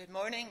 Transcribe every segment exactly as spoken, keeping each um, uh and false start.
Good morning.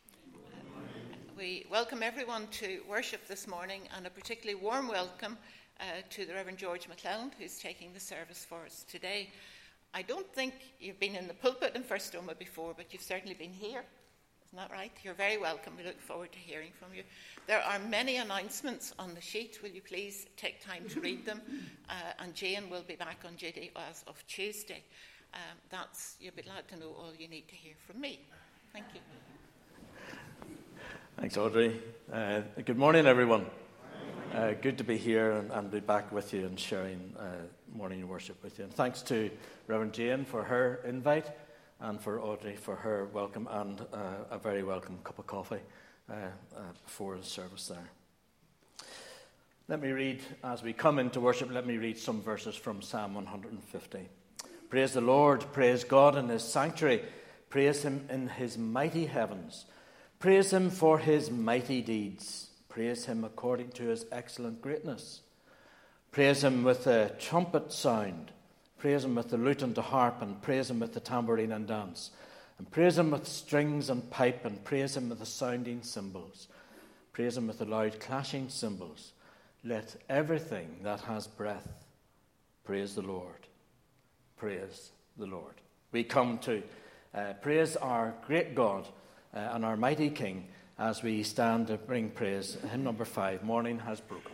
We welcome everyone to worship this morning, and a particularly warm welcome uh, to the Reverend George McClelland, who's taking the service for us today. I don't think you've been in the pulpit in First Doma before, but you've certainly been here. Isn't that right? You're very welcome. We look forward to hearing from you. There are many announcements on the sheet. Will you please take time to read them? Uh, and Jane will be back on duty as of Tuesday. Um, that's you'll be glad to know all you need to hear from me. Thank you. Thanks, Audrey. Uh, good morning, everyone. Uh, good to be here and, and be back with you and sharing uh, morning worship with you. And thanks to Reverend Jane for her invite and for Audrey for her welcome and uh, a very welcome cup of coffee uh, uh, before the service there. Let me read, as we come into worship, let me read some verses from Psalm one hundred fifty. Praise the Lord, praise God in his sanctuary, praise him in his mighty heavens. Praise him for his mighty deeds. Praise him according to his excellent greatness. Praise him with the trumpet sound. Praise him with the lute and the harp, and praise him with the tambourine and dance. And praise him with strings and pipe, and praise him with the sounding cymbals. Praise him with the loud clashing cymbals. Let everything that has breath praise the Lord. Praise the Lord. We come to uh, praise our great God uh, and our mighty King as we stand to bring praise. Hymn number five, Morning Has Broken.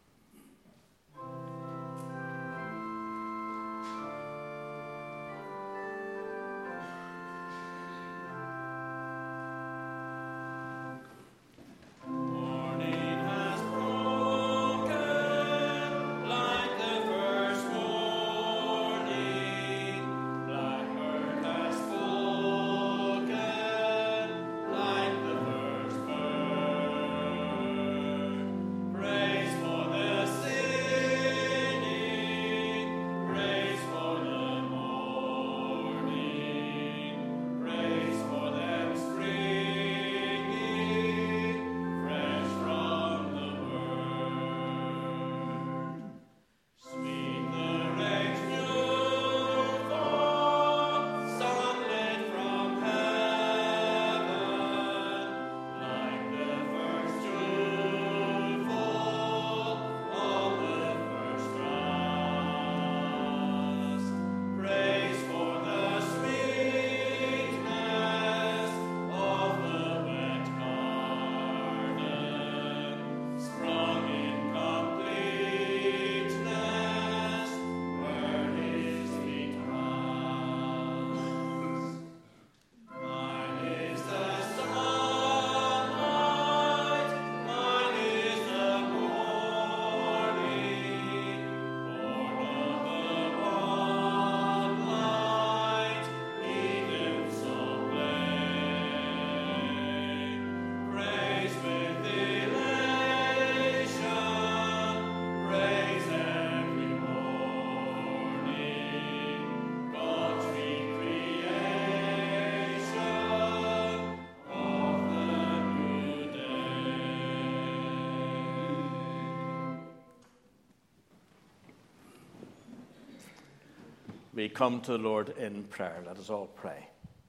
We come to the Lord in prayer. Let us all pray.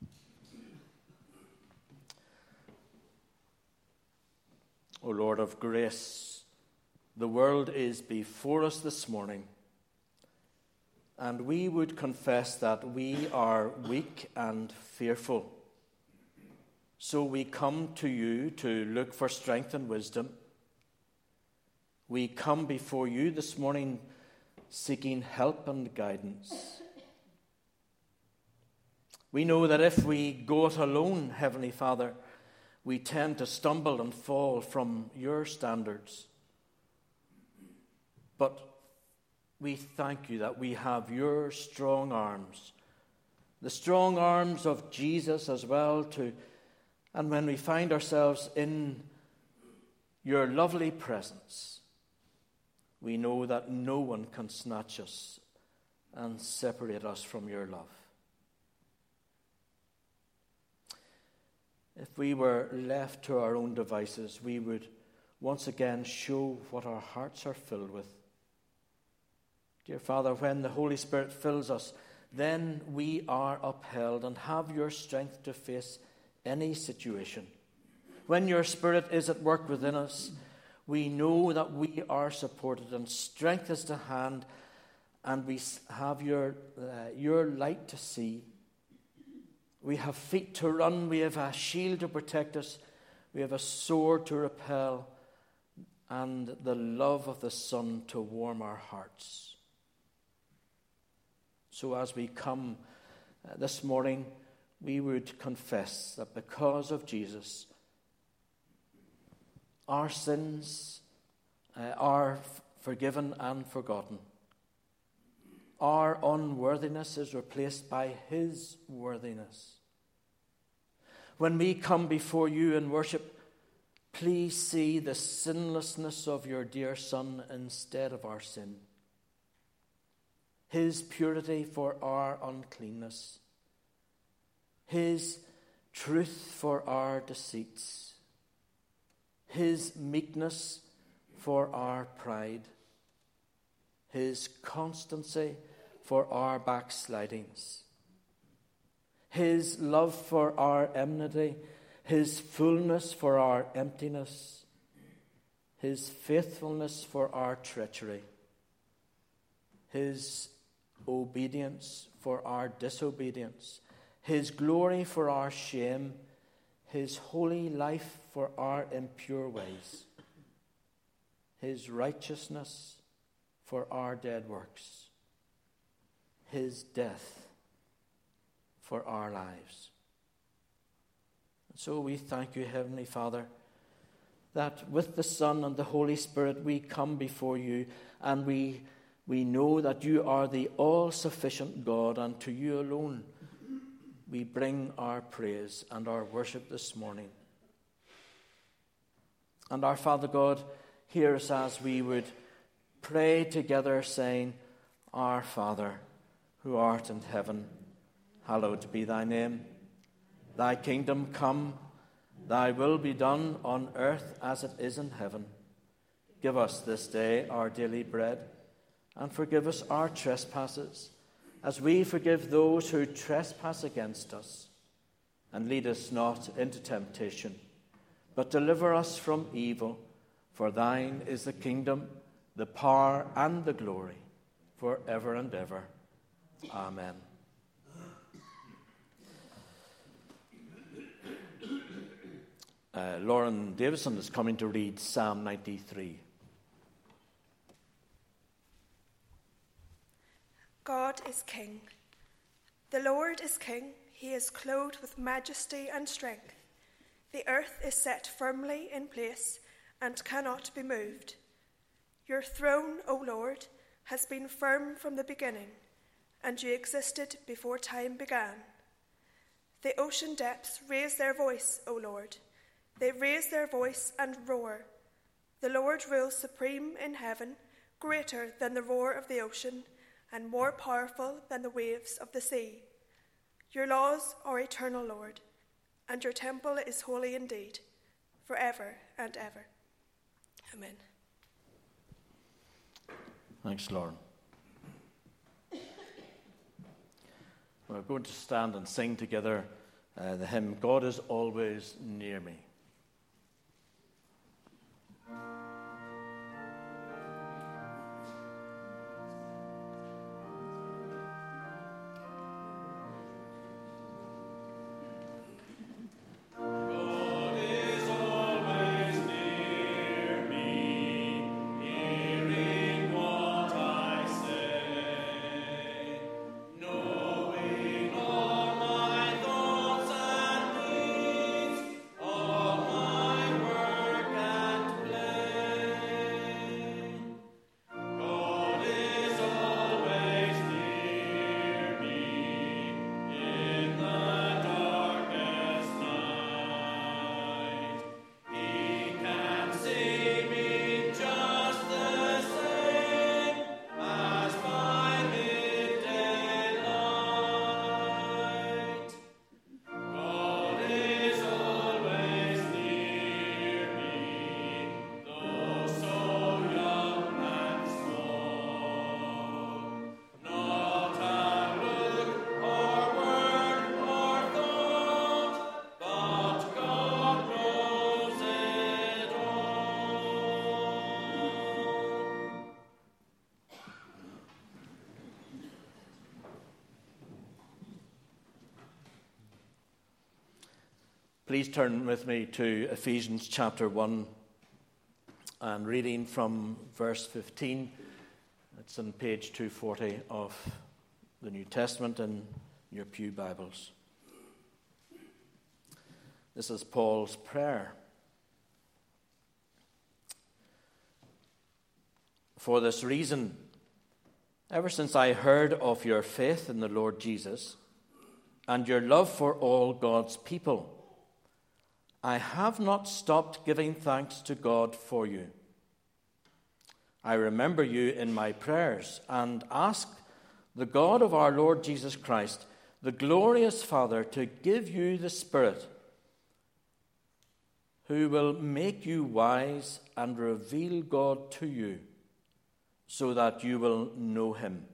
O Lord of grace, the world is before us this morning, and we would confess that we are weak and fearful. So we come to you to look for strength and wisdom. We come before you this morning seeking help and guidance. We know that if we go it alone, Heavenly Father, we tend to stumble and fall from your standards. But we thank you that we have your strong arms, the strong arms of Jesus as well, to, and when we find ourselves in your lovely presence, we know that no one can snatch us and separate us from your love. If we were left to our own devices, we would once again show what our hearts are filled with. Dear Father, when the Holy Spirit fills us, then we are upheld and have your strength to face any situation. When your Spirit is at work within us, we know that we are supported and strength is to hand, and we have your, uh, your light to see. We have feet to run, we have a shield to protect us, we have a sword to repel, and the love of the Son to warm our hearts. So as we come uh, this morning, we would confess that because of Jesus, our sins uh, are f- forgiven and forgotten. Our unworthiness is replaced by his worthiness. When we come before you in worship, please see the sinlessness of your dear Son instead of our sin. His purity for our uncleanness. His truth for our deceits. His meekness for our pride. His constancy for our backslidings. His love for our enmity. His fullness for our emptiness. His faithfulness for our treachery. His obedience for our disobedience. His glory for our shame. His holy life for our impure ways. His righteousness for our dead works. His death for our lives. And so we thank you, Heavenly Father, that with the Son and the Holy Spirit we come before you, and we, we know that you are the all-sufficient God, and to you alone we bring our praise and our worship this morning. And our Father God, hear us as we would pray together, saying, Our Father, who art in heaven, hallowed be thy name. Thy kingdom come, thy will be done on earth as it is in heaven. Give us this day our daily bread, and forgive us our trespasses, as we forgive those who trespass against us. And lead us not into temptation, but deliver us from evil. For thine is the kingdom, the power, and the glory, for ever and ever. Amen. Uh, Lauren Davison is coming to read Psalm ninety-three. God is King. The Lord is King. He is clothed with majesty and strength. The earth is set firmly in place and cannot be moved. Your throne, O Lord, has been firm from the beginning, and you existed before time began. The ocean depths raise their voice, O Lord. They raise their voice and roar. The Lord rules supreme in heaven, greater than the roar of the ocean, and more powerful than the waves of the sea. Your laws are eternal, Lord, and your temple is holy indeed, forever and ever. Amen. Thanks, Lauren. We're going to stand and sing together uh, the hymn, God is Always Near Me. Oh Please turn with me to Ephesians chapter one and reading from verse fifteen. It's on page two forty of the New Testament in your pew Bibles. This is Paul's prayer. For this reason, ever since I heard of your faith in the Lord Jesus and your love for all God's people, I have not stopped giving thanks to God for you. I remember you in my prayers and ask the God of our Lord Jesus Christ, the glorious Father, to give you the Spirit who will make you wise and reveal God to you so that you will know him.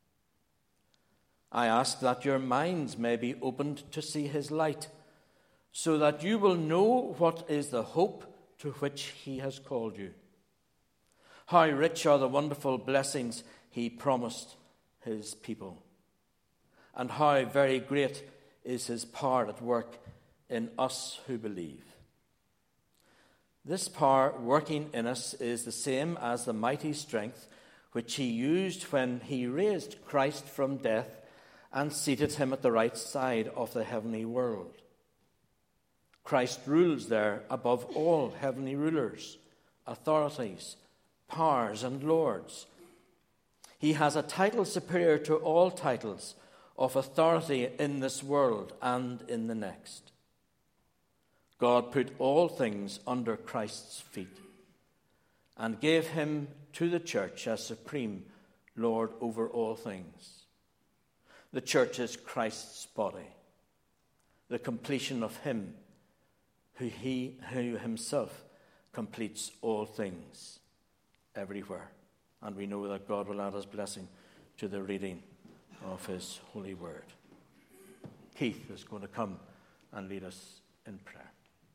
I ask that your minds may be opened to see his light, so that you will know what is the hope to which he has called you. How rich are the wonderful blessings he promised his people, and how very great is his power at work in us who believe. This power working in us is the same as the mighty strength which he used when he raised Christ from death and seated him at the right side of the heavenly world. Christ rules there above all heavenly rulers, authorities, powers, and lords. He has a title superior to all titles of authority in this world and in the next. God put all things under Christ's feet and gave him to the church as supreme Lord over all things. The church is Christ's body, the completion of him who he who himself completes all things everywhere. And we know that God will add his blessing to the reading of his holy word. Keith is going to come and lead us in prayer.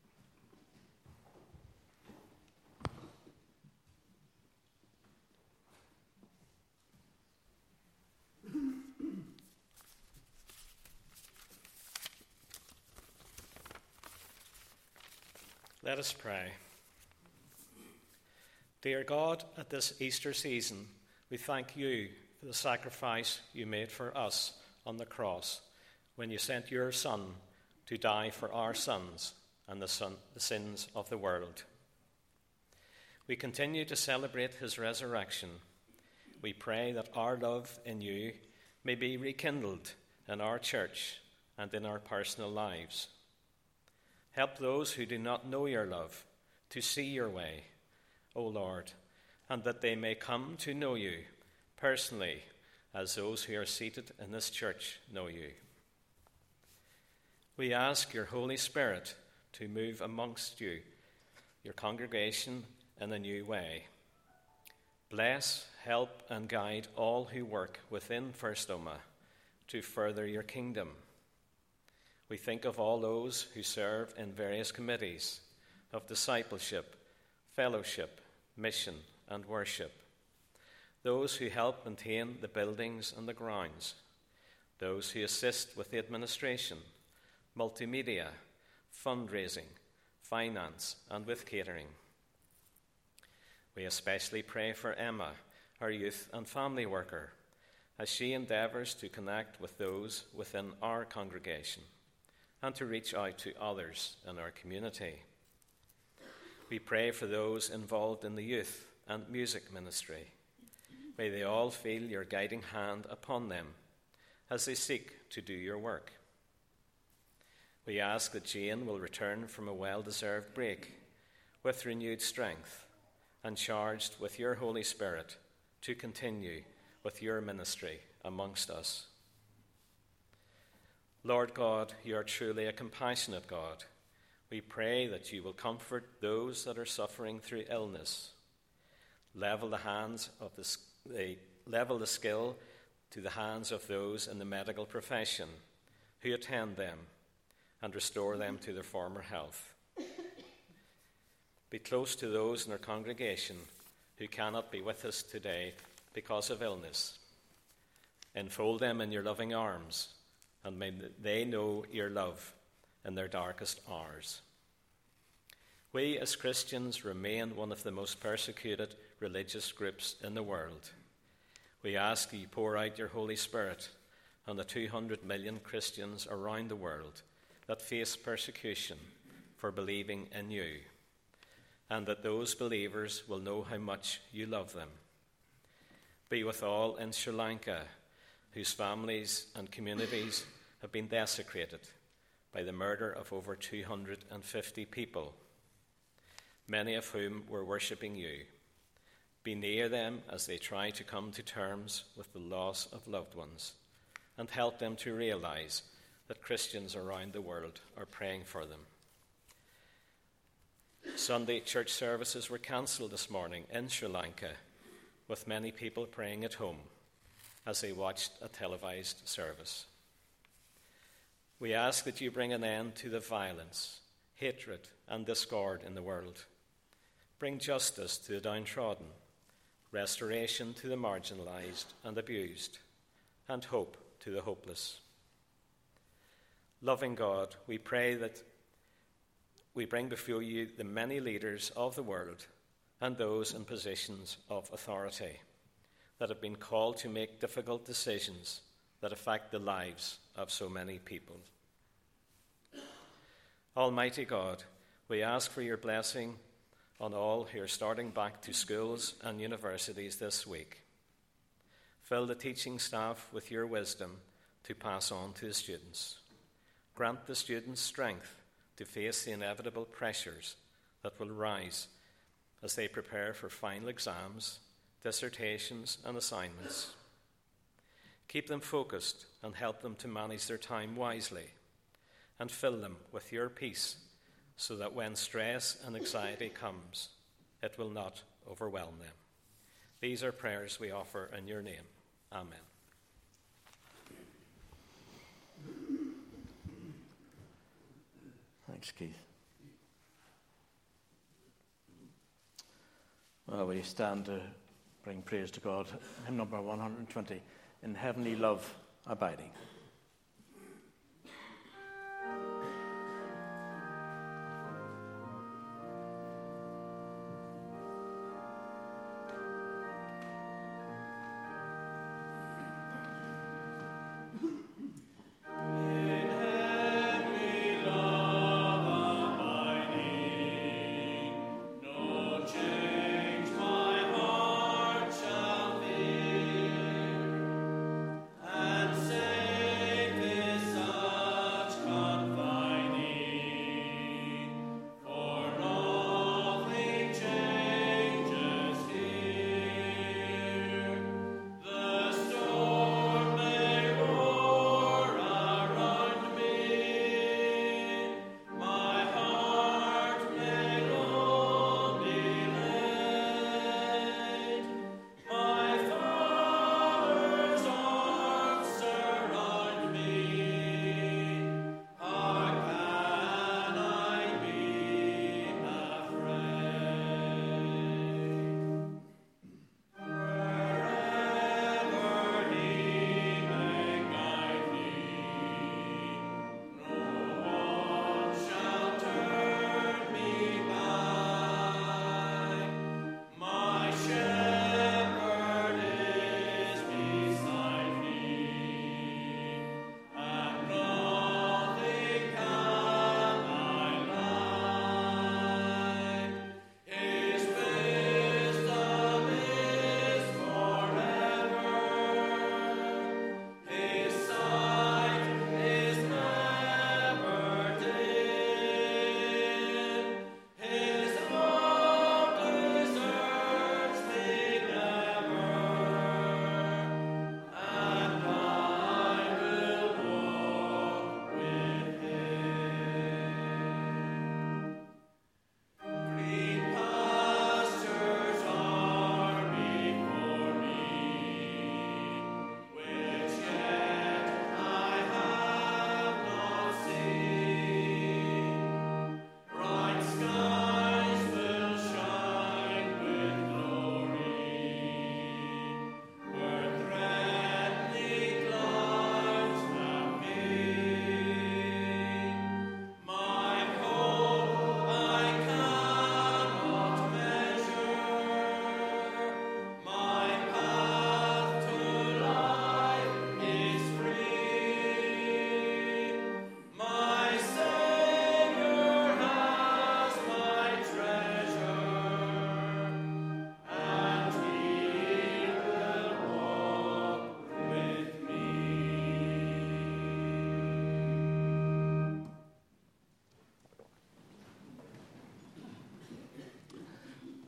Let us pray. Dear God, at this Easter season, we thank you for the sacrifice you made for us on the cross when you sent your Son to die for our sins and the, son, the sins of the world. We continue to celebrate his resurrection. We pray that our love in you may be rekindled in our church and in our personal lives. Help those who do not know your love to see your way, O Lord, and that they may come to know you personally as those who are seated in this church know you. We ask your Holy Spirit to move amongst you, your congregation, in a new way. Bless, help, and guide all who work within First Omagh to further your kingdom. We think of all those who serve in various committees of discipleship, fellowship, mission, and worship. Those who help maintain the buildings and the grounds. Those who assist with the administration, multimedia, fundraising, finance, and with catering. We especially pray for Emma, our youth and family worker, as she endeavours to connect with those within our congregation and to reach out to others in our community. We pray for those involved in the youth and music ministry. May they all feel your guiding hand upon them as they seek to do your work. We ask that Jane will return from a well-deserved break with renewed strength and charged with your Holy Spirit to continue with your ministry amongst us. Lord God, you are truly a compassionate God. We pray that you will comfort those that are suffering through illness. Level the hands of the, the level the skill to the hands of those in the medical profession who attend them and restore them to their former health. Be close to those in our congregation who cannot be with us today because of illness. Enfold them in your loving arms, and may they know your love in their darkest hours. We as Christians remain one of the most persecuted religious groups in the world. We ask you pour out your Holy Spirit on the two hundred million Christians around the world that face persecution for believing in you, and that those believers will know how much you love them. Be with all in Sri Lanka, whose families and communities have been desecrated by the murder of over two hundred fifty people, many of whom were worshipping you. Be near them as they try to come to terms with the loss of loved ones, and help them to realize that Christians around the world are praying for them. Sunday church services were cancelled this morning in Sri Lanka, with many people praying at home as they watched a televised service. We ask that you bring an end to the violence, hatred, and discord in the world. Bring justice to the downtrodden, restoration to the marginalized and abused, and hope to the hopeless. Loving God, we pray that we bring before you the many leaders of the world and those in positions of authority that have been called to make difficult decisions that affect the lives of so many people. Almighty God, we ask for your blessing on all who are starting back to schools and universities this week. Fill the teaching staff with your wisdom to pass on to the students. Grant the students strength to face the inevitable pressures that will rise as they prepare for final exams, dissertations, and assignments. Keep them focused and help them to manage their time wisely, and fill them with your peace so that when stress and anxiety comes, it will not overwhelm them. These are prayers we offer in your name. Amen. Thanks, Keith. Well, we stand to bring praise to God. Hymn number one hundred twenty, In Heavenly Love Abiding. Say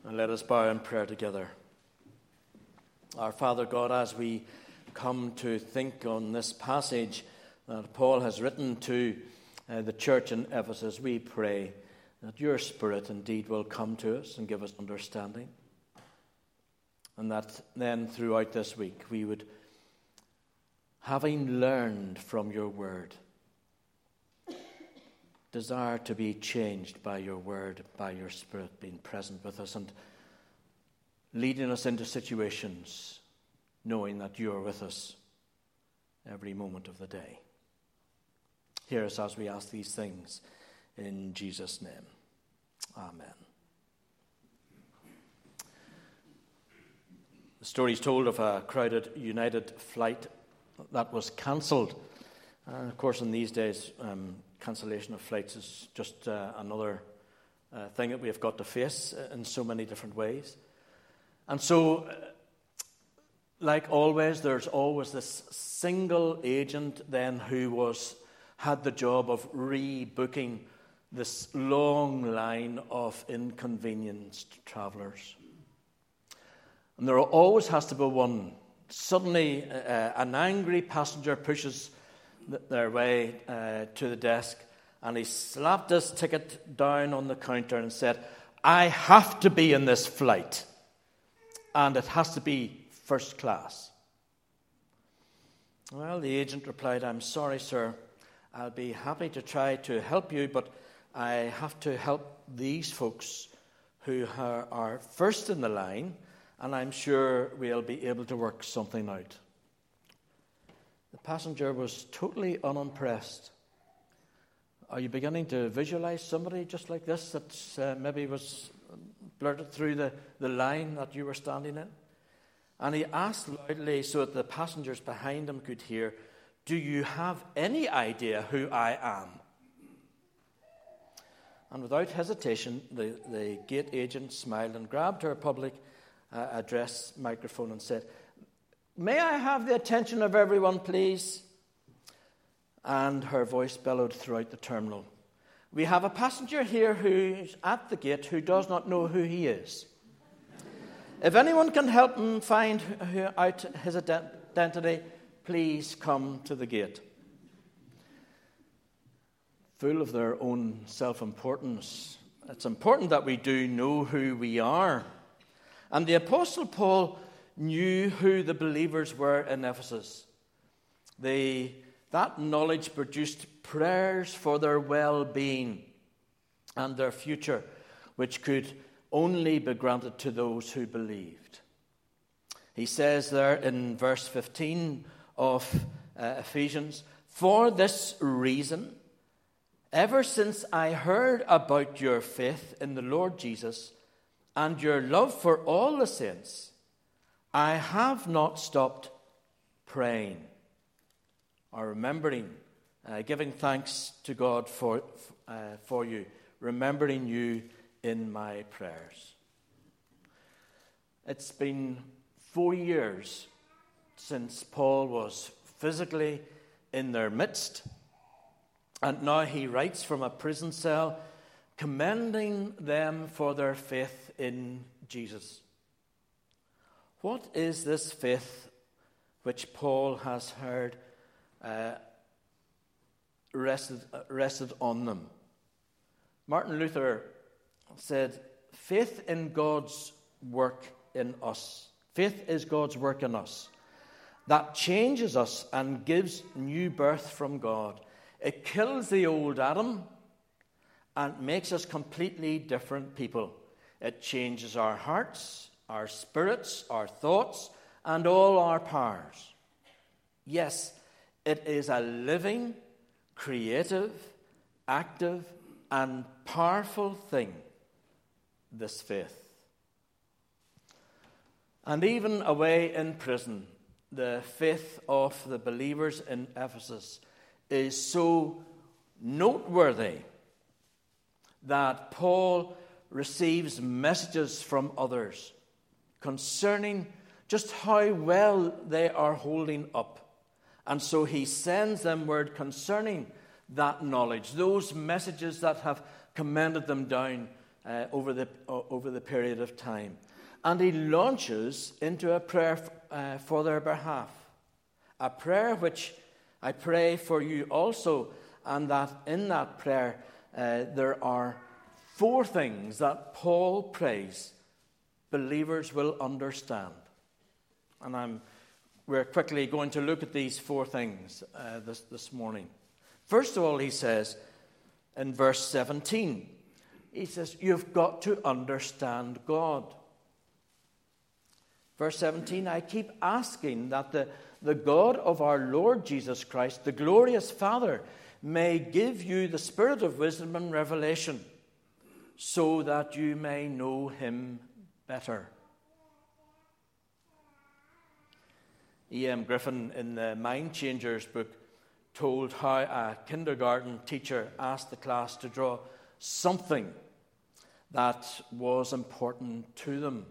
And let us bow in prayer together. Our Father God, as we come to think on this passage that Paul has written to uh, the church in Ephesus, we pray that your Spirit indeed will come to us and give us understanding. And that then throughout this week we would, having learned from your word, desire to be changed by your word, by your Spirit being present with us and leading us into situations, knowing that you are with us every moment of the day. Hear us as we ask these things in Jesus' name. Amen. The story is told of a crowded United flight that was cancelled. Uh, of course, in these days, um, cancellation of flights is just uh, another uh, thing that we have got to face in so many different ways. And so, uh, like always, there's always this single agent then who was had the job of rebooking this long line of inconvenienced travellers. And there always has to be one. Suddenly, uh, an angry passenger pushes their way uh, to the desk, and he slapped his ticket down on the counter and said, "I have to be in this flight, and it has to be first class." Well, the agent replied, "I'm sorry, sir. I'll be happy to try to help you, but I have to help these folks who are, are first in the line, and I'm sure we'll be able to work something out." The passenger was totally unimpressed. Are you beginning to visualize somebody just like this that uh, maybe was blurted through the, the line that you were standing in? And he asked loudly so that the passengers behind him could hear, "Do you have any idea who I am?" And without hesitation, the, the gate agent smiled and grabbed her public uh, address microphone and said, "May I have the attention of everyone, please?" And her voice bellowed throughout the terminal. "We have a passenger here who's at the gate who does not know who he is. If anyone can help him find out his identity, please come to the gate." Full of their own self-importance, it's important that we do know who we are. And the Apostle Paul knew who the believers were in Ephesus. They, that knowledge produced prayers for their well-being and their future, which could only be granted to those who believed. He says there in verse fifteen of uh, Ephesians, "For this reason, ever since I heard about your faith in the Lord Jesus and your love for all the saints, I have not stopped praying," or remembering, uh, giving thanks to God for, uh, for you, remembering you in my prayers. It's been four years since Paul was physically in their midst, and now he writes from a prison cell, commending them for their faith in Jesus. What is this faith which Paul has heard uh, rested, uh, rested on them? Martin Luther said, "Faith in God's work in us. Faith is God's work in us that changes us and gives new birth from God. It kills the old Adam and makes us completely different people. It changes our hearts, our spirits, our thoughts, and all our powers. Yes, it is a living, creative, active, and powerful thing, this faith." And even away in prison, the faith of the believers in Ephesus is so noteworthy that Paul receives messages from others concerning just how well they are holding up. And so he sends them word concerning that knowledge, those messages that have commended them down uh, over the uh, over the period of time. And he launches into a prayer f- uh, for their behalf, a prayer which I pray for you also, and that in that prayer uh, there are four things that Paul prays believers will understand. And I'm, we're quickly going to look at these four things uh, this, this morning. First of all, he says in verse seventeen, he says, you've got to understand God. Verse seventeen, I keep asking that the, the God of our Lord Jesus Christ, the glorious Father, may give you the spirit of wisdom and revelation, so that you may know him better. E M Griffin, in the Mind Changers book, told how a kindergarten teacher asked the class to draw something that was important to them.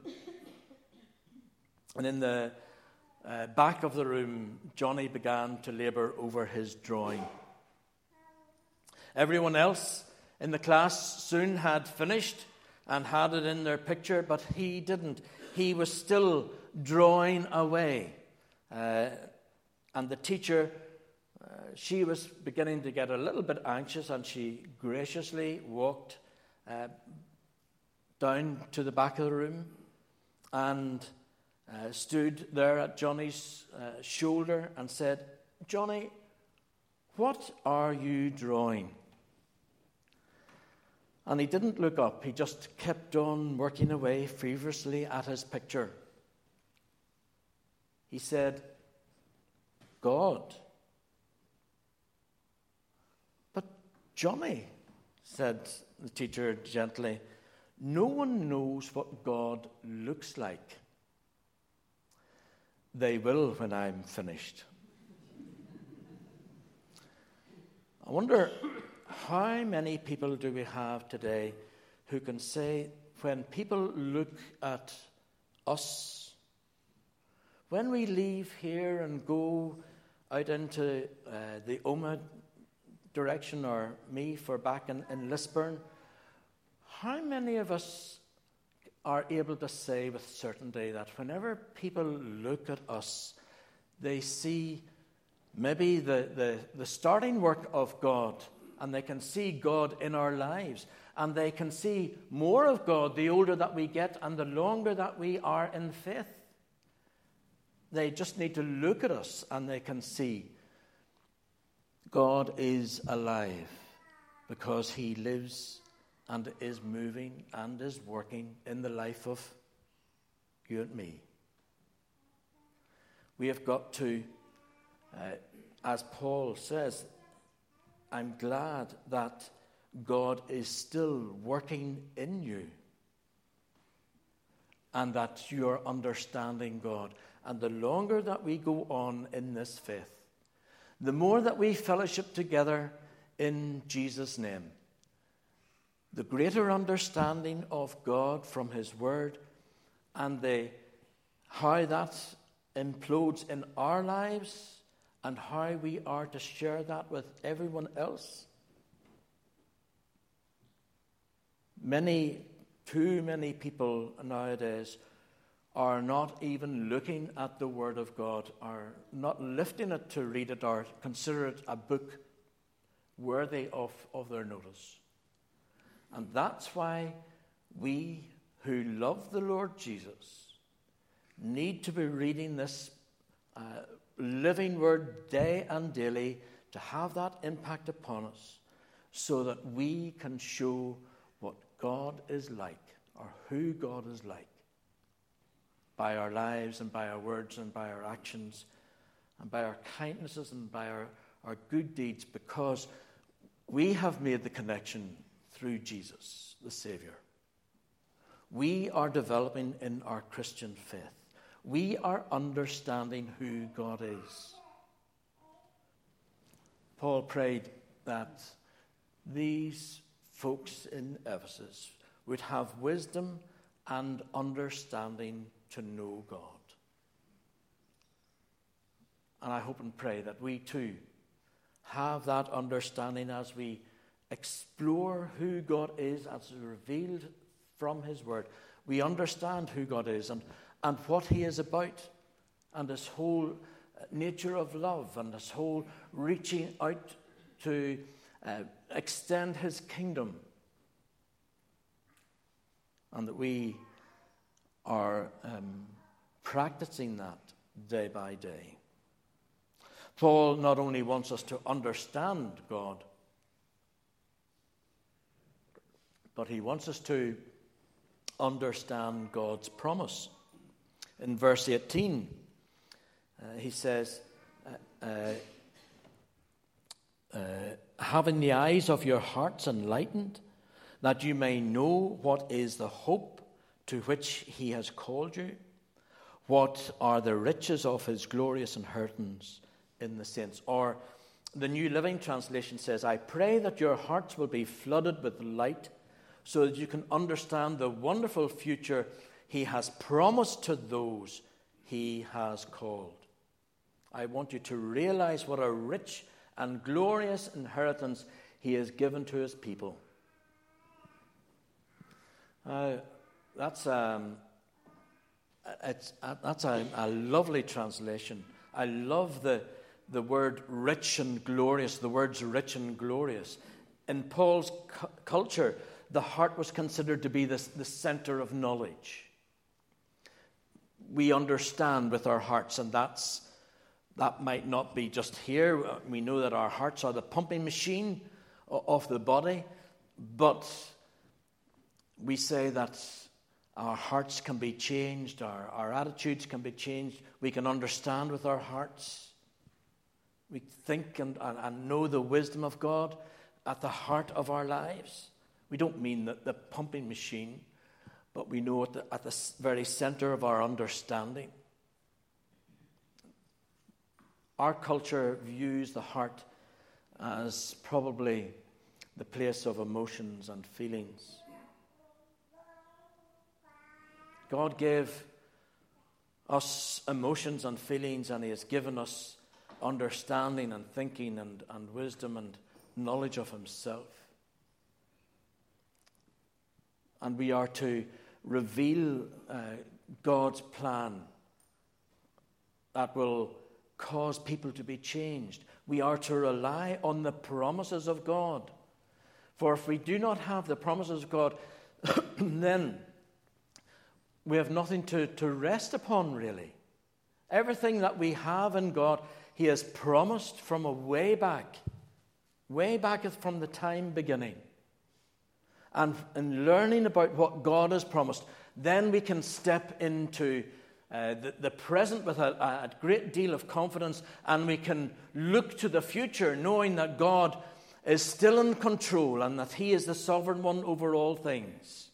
And in the uh, back of the room, Johnny began to labour over his drawing. Everyone else in the class soon had finished and had it in their picture, but he didn't. He was still drawing away. Uh, and the teacher, uh, she was beginning to get a little bit anxious, and she graciously walked uh, down to the back of the room and uh, stood there at Johnny's uh, shoulder and said, Johnny, what are you drawing? And he didn't look up. He just kept on working away feverishly at his picture. He said, God. But Johnny, said the teacher gently, no one knows what God looks like. They will when I'm finished. I wonder, how many people do we have today who can say, when people look at us, when we leave here and go out into uh, the Omagh direction, or me for back in, in Lisburn, how many of us are able to say with certainty that whenever people look at us, they see maybe the, the, the starting work of God, and they can see God in our lives, and they can see more of God the older that we get and the longer that we are in faith. They just need to look at us and they can see God is alive, because he lives and is moving and is working in the life of you and me. We have got to, uh, as Paul says, I'm glad that God is still working in you and that you're understanding God. And the longer that we go on in this faith, the more that we fellowship together in Jesus' name, the greater understanding of God from his word, and the, how that implodes in our lives, and how we are to share that with everyone else. Many, too many people nowadays are not even looking at the Word of God, are not lifting it to read it or consider it a book worthy of, of their notice. And that's why we who love the Lord Jesus need to be reading this uh, living Word day and daily to have that impact upon us, so that we can show what God is like, or who God is like, by our lives and by our words and by our actions and by our kindnesses and by our, our good deeds, because we have made the connection through Jesus, the Savior. We are developing in our Christian faith. We are understanding who God is. Paul prayed that these folks in Ephesus would have wisdom and understanding to know God. And I hope and pray that we too have that understanding as we explore who God is as revealed from his word, we understand who God is and, and what he is about, and his whole nature of love, and his whole reaching out to uh, extend his kingdom, and that we are um, practicing that day by day. Paul not only wants us to understand God, but he wants us to understand God's promise. In verse eighteen, uh, he says, uh, uh, uh, having the eyes of your hearts enlightened, that you may know what is the hope to which he has called you, what are the riches of his glorious inheritance in the saints. Or the New Living Translation says, I pray that your hearts will be flooded with light so that you can understand the wonderful future he has promised to those he has called. I want you to realize what a rich and glorious inheritance he has given to his people. Uh, that's um, it's, uh, that's a, a lovely translation. I love the, the word rich and glorious, the words rich and glorious. In Paul's cu- culture, the heart was considered to be the, the center of knowledge. We understand with our hearts, and that's that might not be just here. We know that our hearts are the pumping machine of the body, but we say that our hearts can be changed, our, our attitudes can be changed. We can understand with our hearts. We think and, and, and know the wisdom of God at the heart of our lives. We don't mean the, the pumping machine, but we know at the, at the very center of our understanding. Our culture views the heart as probably the place of emotions and feelings. God gave us emotions and feelings, and he has given us understanding and thinking and, and wisdom and knowledge of himself. And we are to reveal uh, God's plan that will cause people to be changed. We are to rely on the promises of God. For if we do not have the promises of God, then we have nothing to, to rest upon, really. Everything that we have in God, he has promised from a way back, way back from the time beginning. And in learning about what God has promised, then we can step into uh, the, the present with a, a great deal of confidence, and we can look to the future knowing that God is still in control and that he is the sovereign one over all things.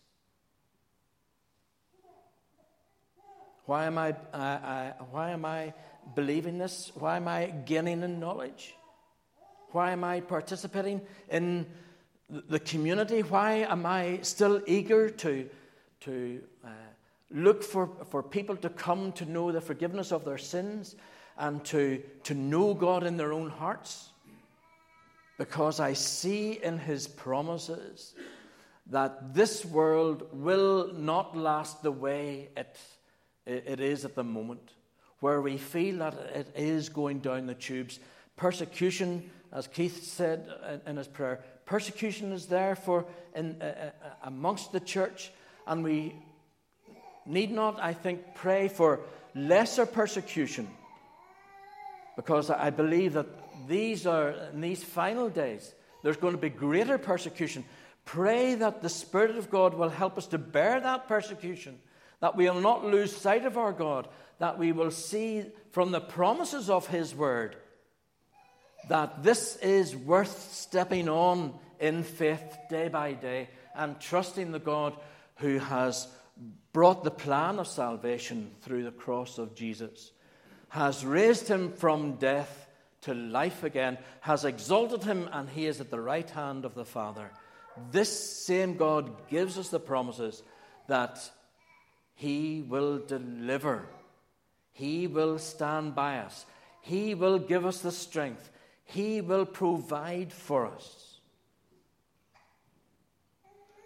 Why am I, I, I, why am I believing this? Why am I gaining in knowledge? Why am I participating in the community? Why am I still eager to, to uh, look for, for people to come to know the forgiveness of their sins and to, to know God in their own hearts? Because I see in his promises that this world will not last the way it, it is at the moment, where we feel that it is going down the tubes. Persecution, as Keith said in his prayer, persecution is there for in, uh, uh, amongst the church, and we need not, I think, pray for lesser persecution, because I believe that these are in these final days there's going to be greater persecution. Pray that the Spirit of God will help us to bear that persecution, that we will not lose sight of our God, that we will see from the promises of his word that this is worth stepping on in faith day by day and trusting the God who has brought the plan of salvation through the cross of Jesus, has raised him from death to life again, has exalted him, and he is at the right hand of the Father. This same God gives us the promises that he will deliver. He will stand by us. He will give us the strength. He will provide for us.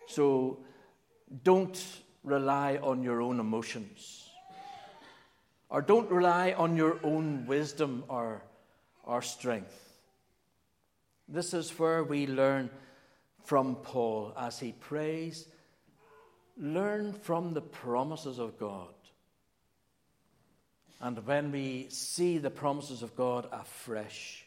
So don't rely on your own emotions, or don't rely on your own wisdom or, or strength. This is where we learn from Paul as he prays. Learn from the promises of God. And when we see the promises of God afresh,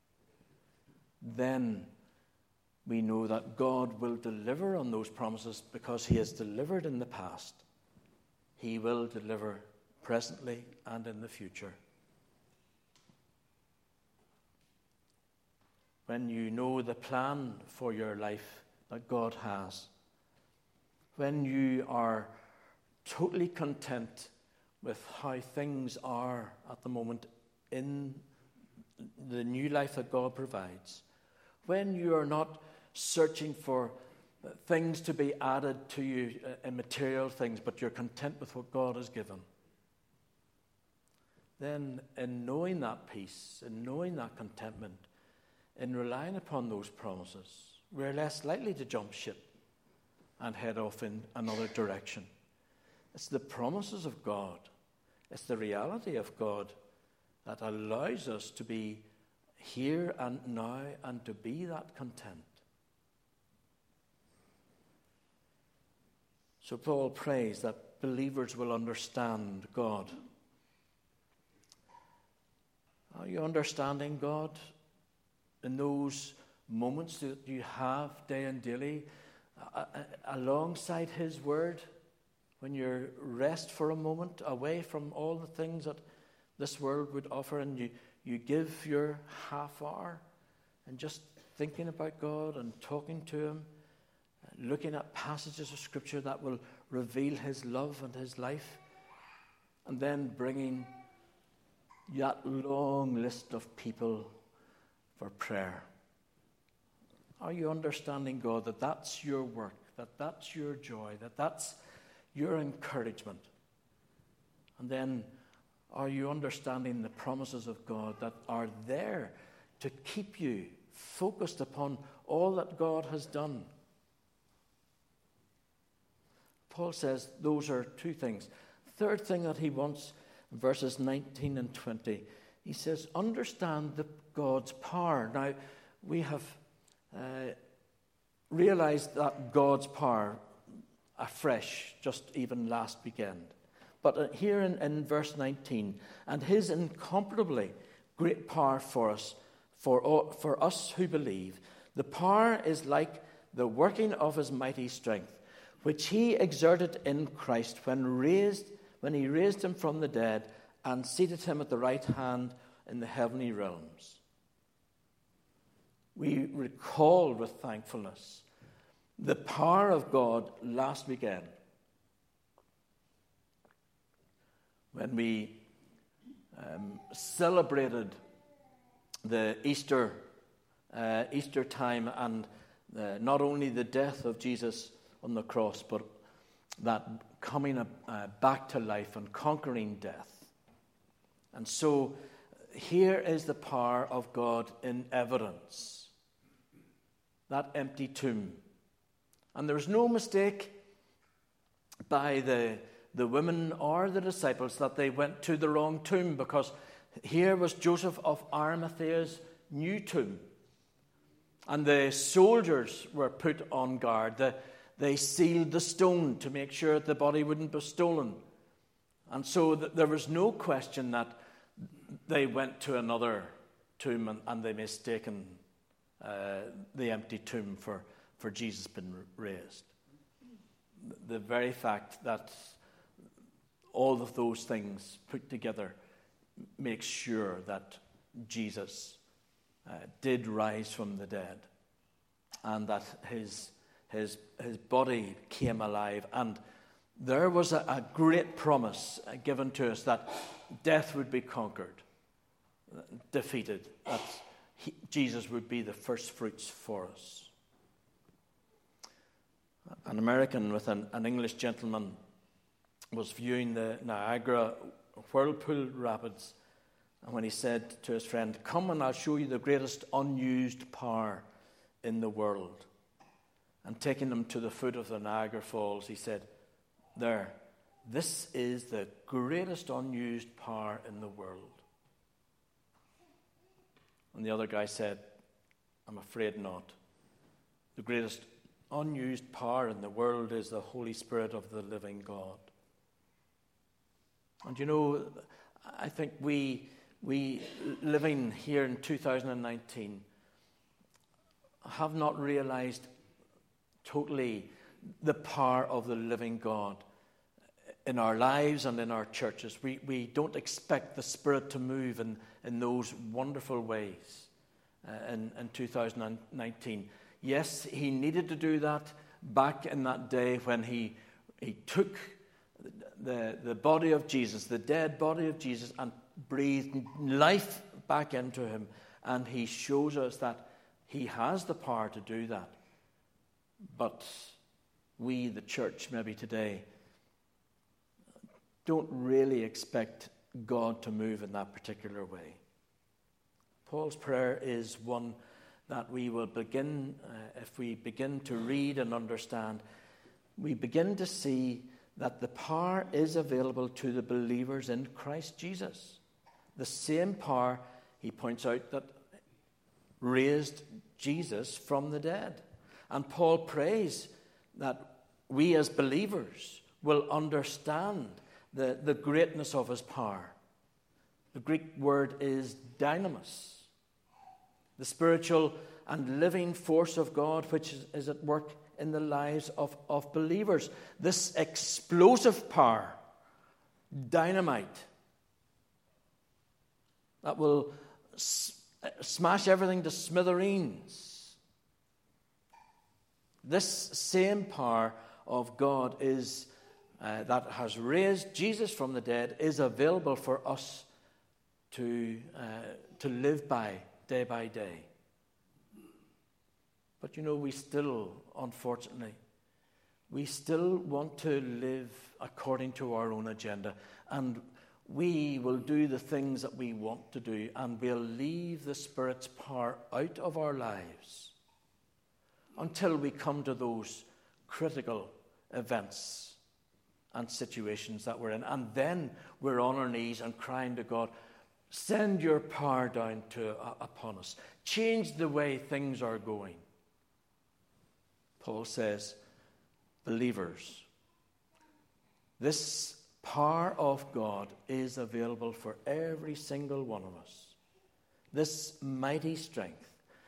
then we know that God will deliver on those promises because he has delivered in the past. He will deliver presently and in the future. When you know the plan for your life that God has, when you are totally content with how things are at the moment in the new life that God provides, when you are not searching for things to be added to you, uh, material things, but you're content with what God has given, then in knowing that peace, in knowing that contentment, in relying upon those promises, we're less likely to jump ship and head off in another direction. It's the promises of God, it's the reality of God that allows us to be here and now and to be that content. So Paul prays that believers will understand God. Are you understanding God in those moments that you have day and daily uh, alongside his word, when you rest for a moment away from all the things that this world would offer, and you, you give your half hour and just thinking about God and talking to him, looking at passages of scripture that will reveal his love and his life, and then bringing that long list of people for prayer? Are you understanding, God, that that's your work, that that's your joy, that that's your encouragement? And then are you understanding the promises of God that are there to keep you focused upon all that God has done? Paul says those are two things. Third thing that he wants, verses nineteen and twenty, he says, understand the God's power. Now, we have uh, realized that God's power afresh just even last weekend. But uh, here in, in verse nineteen, and his incomparably great power for us, for, all, for us who believe, the power is like the working of his mighty strength, which he exerted in Christ when raised, when he raised him from the dead and seated him at the right hand in the heavenly realms. We recall with thankfulness the power of God last weekend when we um, celebrated the Easter uh, Easter time, and uh, not only the death of Jesus on the cross, but that coming uh, back to life and conquering death. And so here is the power of God in evidence. That empty tomb. And there was no mistake by the, the women or the disciples that they went to the wrong tomb, because here was Joseph of Arimathea's new tomb. And the soldiers were put on guard. The, they sealed the stone to make sure the body wouldn't be stolen. And so th- there was no question that they went to another tomb and, and they mistaken uh, the empty tomb for, for Jesus being raised. The very fact that all of those things put together makes sure that Jesus uh, did rise from the dead, and that his his his body came alive, and there was a, a great promise given to us that death would be conquered, defeated, that he, Jesus would be the first fruits for us. An American with an, an English gentleman was viewing the Niagara Whirlpool Rapids, and when he said to his friend, "Come and I'll show you the greatest unused power in the world," And taking them to the foot of the Niagara Falls, he said, "There, this is the greatest unused power in the world." And the other guy said, "I'm afraid not. The greatest unused power in the world is the Holy Spirit of the living God." And you know, I think we, we living here in two thousand nineteen, have not realized totally the power of the living God in our lives and in our churches. We, we don't expect the Spirit to move in, in those wonderful ways uh, in, in two thousand nineteen. Yes, he needed to do that back in that day when he, he took the, the body of Jesus, the dead body of Jesus, and breathed life back into him. And he shows us that he has the power to do that. But we, the church, maybe today, don't really expect God to move in that particular way. Paul's prayer is one that we will begin, uh, if we begin to read and understand, we begin to see that the power is available to the believers in Christ Jesus. The same power, he points out, that raised Jesus from the dead. And Paul prays that we as believers will understand the, the greatness of his power. The Greek word is dynamis, the spiritual and living force of God which is, is at work in the lives of, of believers. This explosive power, dynamite, that will s- smash everything to smithereens. This same power of God is uh, that has raised Jesus from the dead is available for us to uh, to live by day by day. But you know, we still, unfortunately, we still want to live according to our own agenda, and we will do the things that we want to do, and we'll leave the Spirit's power out of our lives until we come to those critical events and situations that we're in. And then we're on our knees and crying to God, "Send your power down to uh, upon us. Change the way things are going." Paul says, believers, this power of God is available for every single one of us. This mighty strength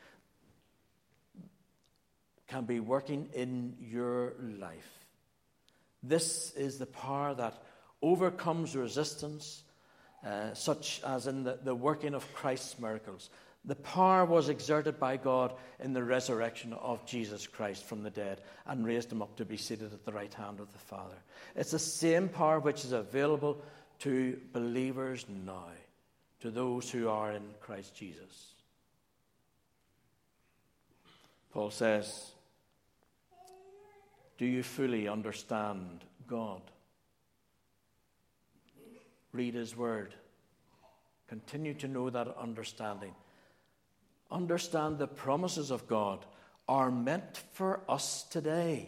can be working in your life. This is the power that overcomes resistance, uh, such as in the, the working of Christ's miracles. The power was exerted by God in the resurrection of Jesus Christ from the dead and raised him up to be seated at the right hand of the Father. It's the same power which is available to believers now, to those who are in Christ Jesus. Paul says, do you fully understand God? Read his word. Continue to know that understanding. Understand the promises of God are meant for us today.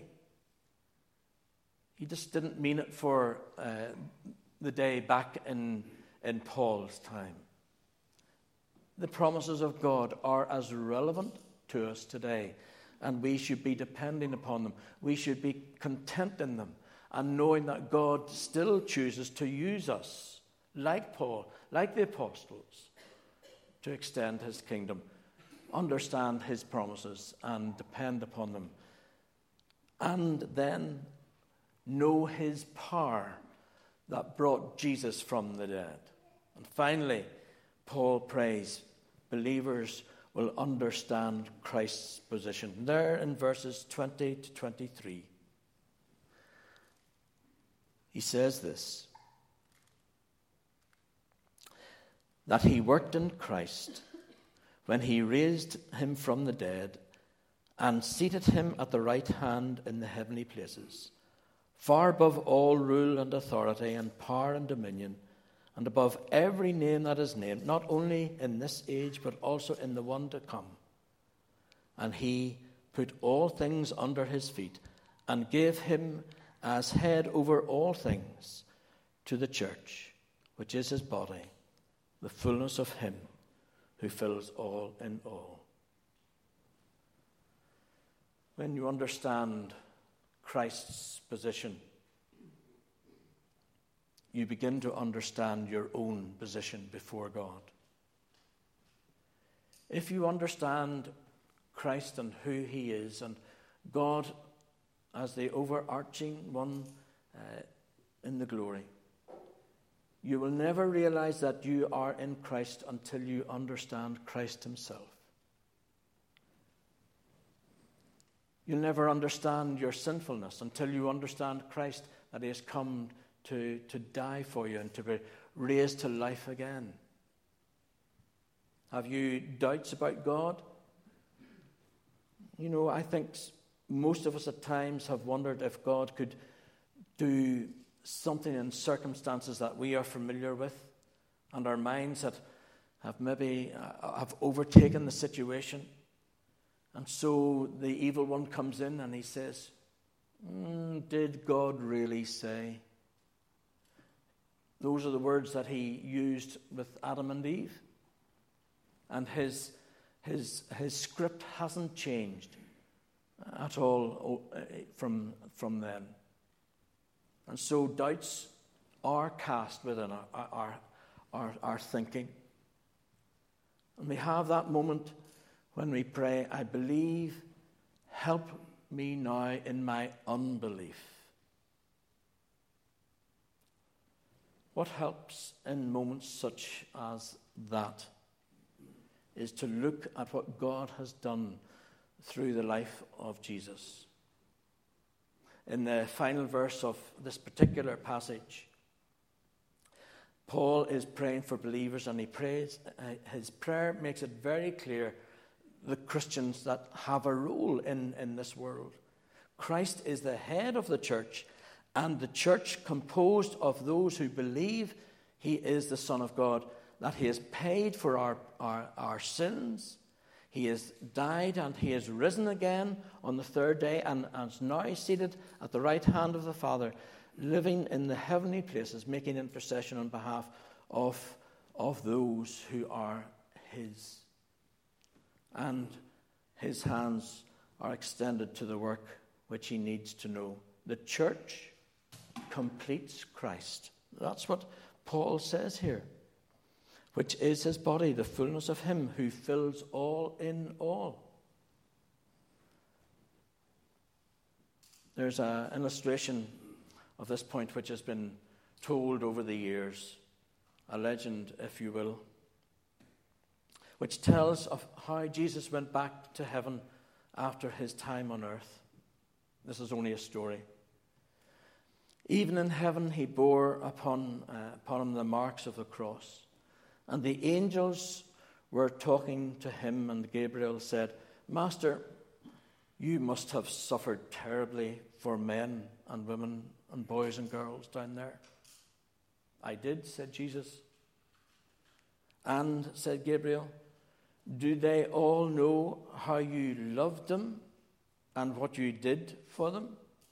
He just didn't mean it for uh, the day back in, in Paul's time. The promises of God are as relevant to us today, and we should be depending upon them. We should be content in them and knowing that God still chooses to use us, like Paul, like the apostles, to extend his kingdom. Understand his promises and depend upon them. And then know his power that brought Jesus from the dead. And finally, Paul prays believers will understand Christ's position. There in verses twenty to twenty-three, he says this, that he worked in Christ when he raised him from the dead and seated him at the right hand in the heavenly places, far above all rule and authority and power and dominion, and above every name that is named, not only in this age, but also in the one to come. And he put all things under his feet, and gave him as head over all things to the church, which is his body, the fullness of him who fills all in all. When you understand Christ's position, you begin to understand your own position before God. If you understand Christ and who he is, and God as the overarching one uh, in the glory, you will never realize that you are in Christ until you understand Christ himself. You'll never understand your sinfulness until you understand Christ, that he has come to, to die for you and to be raised to life again. Have you doubts about God? You know, I think most of us at times have wondered if God could do something in circumstances that we are familiar with, and our minds that have maybe uh, have overtaken the situation. And so the evil one comes in and he says, mm, did God really say? Those are the words that he used with Adam and Eve. And his, his, his script hasn't changed at all from, from then. And so doubts are cast within our, our, our, our thinking. And we have that moment when we pray, I believe, help me now in my unbelief. What helps in moments such as that is to look at what God has done through the life of Jesus. In the final verse of this particular passage, Paul is praying for believers, and he prays, uh, his prayer makes it very clear the Christians that have a role in, in this world. Christ is the head of the church, and the church composed of those who believe he is the Son of God, that he has paid for our, our, our sins, he has died and he has risen again on the third day, and, and is now seated at the right hand of the Father, living in the heavenly places, making intercession on behalf of, of those who are his. And his hands are extended to the work which he needs to know. The church completes Christ. That's what Paul says here. Which is his body, the fullness of him who fills all in all. There's an illustration of this point which has been told over the years, a legend, if you will, which tells of how Jesus went back to heaven after his time on earth. This is only a story. Even in heaven he bore upon, uh, upon him the marks of the cross. And the angels were talking to him, and Gabriel said, Master, you must have suffered terribly for men and women and boys and girls down there. I did, said Jesus. And, said Gabriel, do they all know how you loved them and what you did for them?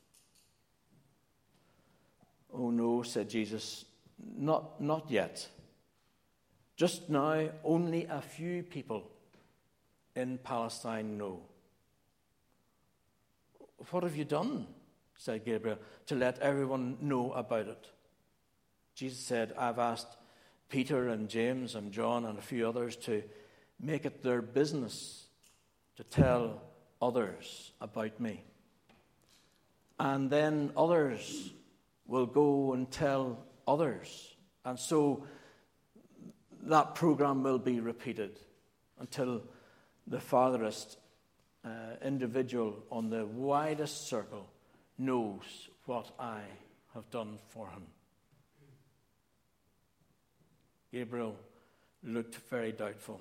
Oh no, said Jesus, not, not yet. Just now, only a few people in Palestine know. What have you done, said Gabriel, to let everyone know about it? Jesus said, I've asked Peter and James and John and a few others to make it their business to tell others about me. And then others will go and tell others. And so that program will be repeated until the farthest uh, individual on the widest circle knows what I have done for him. Gabriel looked very doubtful,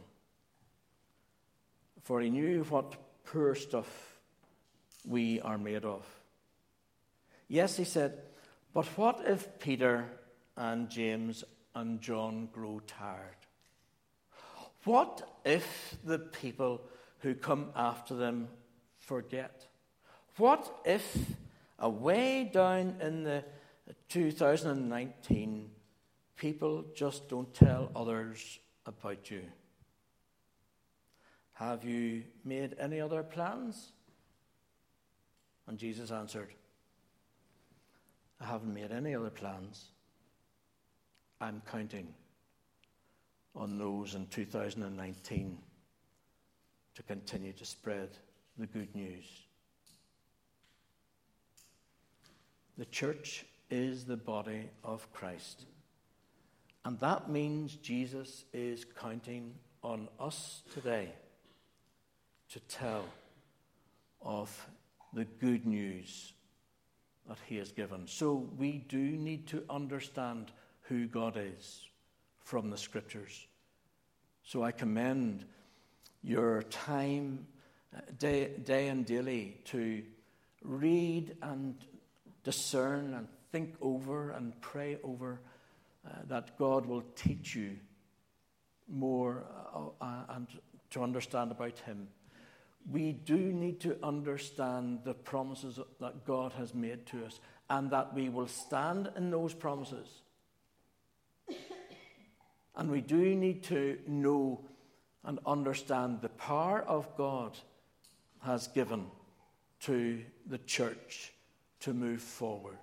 for he knew what poor stuff we are made of. Yes, he said, but what if Peter and James and John grow tired? What if the people who come after them forget? What if away down in the two thousand nineteen, people just don't tell others about you? Have you made any other plans? And Jesus answered, I haven't made any other plans. I'm counting on those in two thousand nineteen to continue to spread the good news. The church is the body of Christ. And that means Jesus is counting on us today to tell of the good news that he has given. So we do need to understand who God is from the scriptures. So I commend your time day, day and daily to read and discern and think over and pray over uh, that God will teach you more uh, uh, and to understand about him. We do need to understand the promises that God has made to us and that we will stand in those promises. And we do need to know and understand the power of God has given to the church to move forward.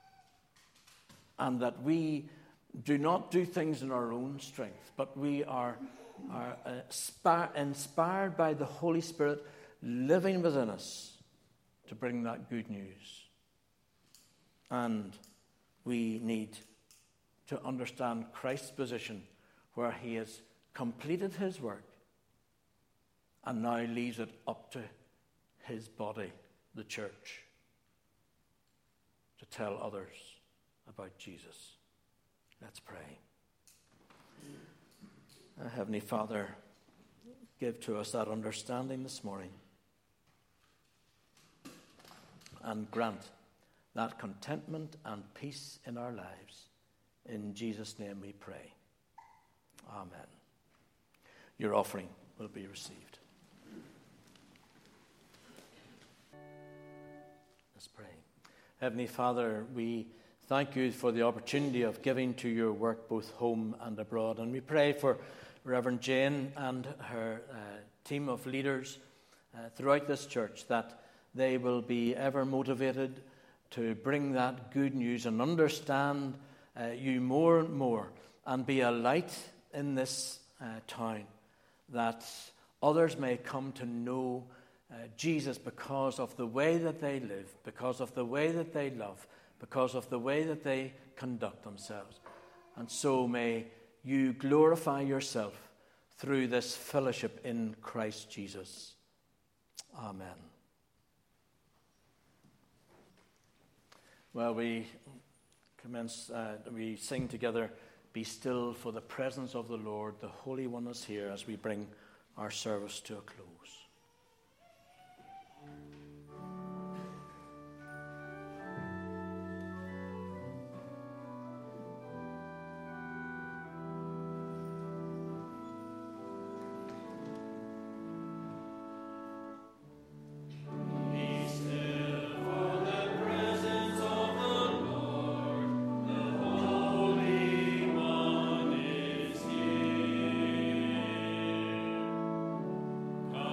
And that we do not do things in our own strength, but we are, are uh, inspired by the Holy Spirit living within us to bring that good news. And we need to understand Christ's position where he has completed his work and now leaves it up to his body, the church, to tell others about Jesus. Let's pray. Uh, Heavenly Father, give to us that understanding this morning and grant that contentment and peace in our lives. In Jesus' name we pray. Amen. Your offering will be received. Let's pray. Heavenly Father, we thank you for the opportunity of giving to your work both home and abroad. And we pray for Reverend Jane and her uh, team of leaders uh, throughout this church that they will be ever motivated to bring that good news and understand uh, you more and more and be a light in this uh, town, that others may come to know uh, Jesus because of the way that they live, because of the way that they love, because of the way that they conduct themselves. And so may you glorify yourself through this fellowship in Christ Jesus. Amen. Well, we commence, uh, we sing together, Be Still, for the presence of the Lord, the Holy One is here, as we bring our service to a close. Come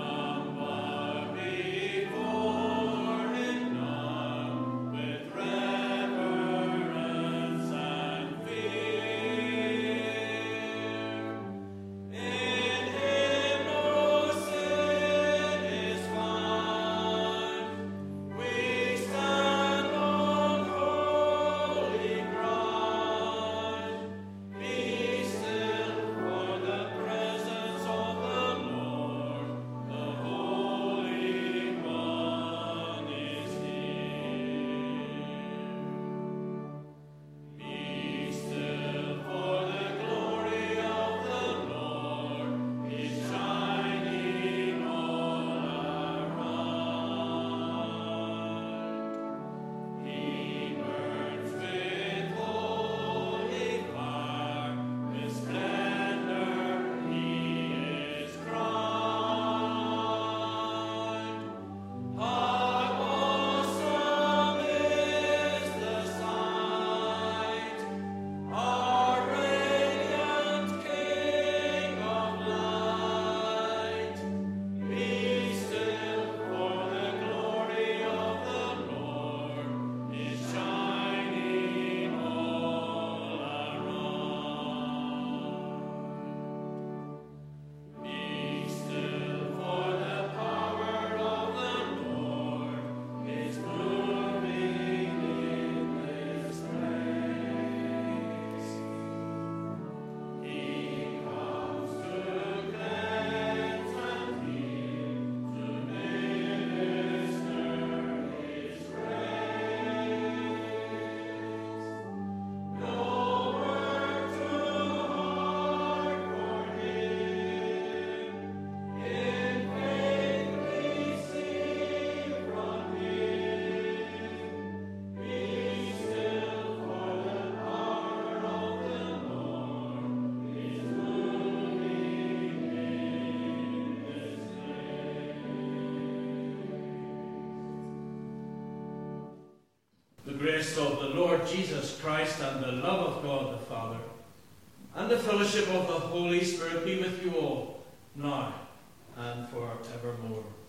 Lord Jesus Christ and the love of God the Father and the fellowship of the Holy Spirit be with you all, now and forevermore.